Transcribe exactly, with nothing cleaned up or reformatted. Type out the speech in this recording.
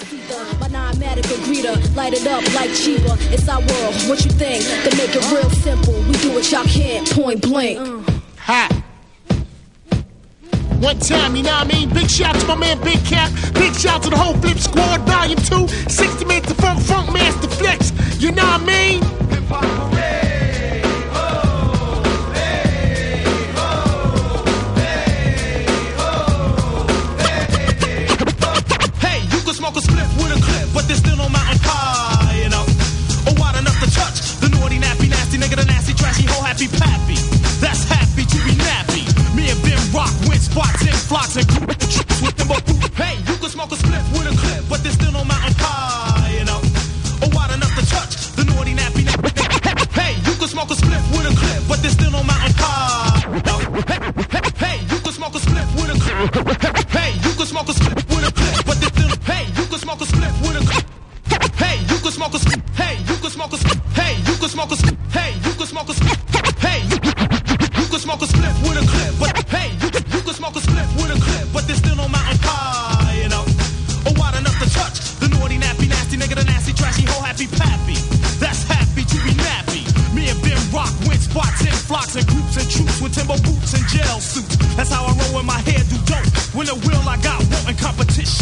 My non-medical greeter, light it up like Chiba. It's our world, what you think? To make it real simple, we do what y'all can't, point blank. Ha! One time, you know what I mean? Big shout to my man Big Cap. Big shout to the whole Flip Squad, Volume two. sixty minutes of Funk Funk Master Flex. You know what I mean? Hip-hop parade. Oh, hey, oh, hey, oh, hey, oh. Hey, you can smoke a spliff with a clip, but there's still no mountain high, you know. Or wide enough to touch the naughty, nappy, nasty nigga, the nasty, trashy, whole happy pappy. That's happy to be nappy. Me and Ben Rock win spots in flocks and troops with them. Hey, you can smoke a spliff with a clip, but there's still no mountain high, you know. Or wide enough to touch the naughty, nappy, nappy. Hey, you can smoke a spliff with a clip, but there's still no mountain high. Hey, you can smoke a spliff with a clip. Hey, you can smoke a spliff with a clip, but there's still. Hey, you can smoke a spliff with a clip. Hey, you can smoke a spliff. Hey, you can smoke a spliff. Hey, you can smoke a spliff. Hey, you can smoke a spliff. Hey, you can smoke a spliff with a clip, but hey, you can, you can smoke a spliff with a clip, but there's still no mountain high, you know. Or wide enough to touch the naughty, nappy, nasty nigga, the nasty, trashy, whole happy pappy. That's happy to be nappy. Me and Ben Rock win spots in flocks and groups and troops with timber boots and jail suits. That's how I roll when my hair do dope. When the will I got wanting competition.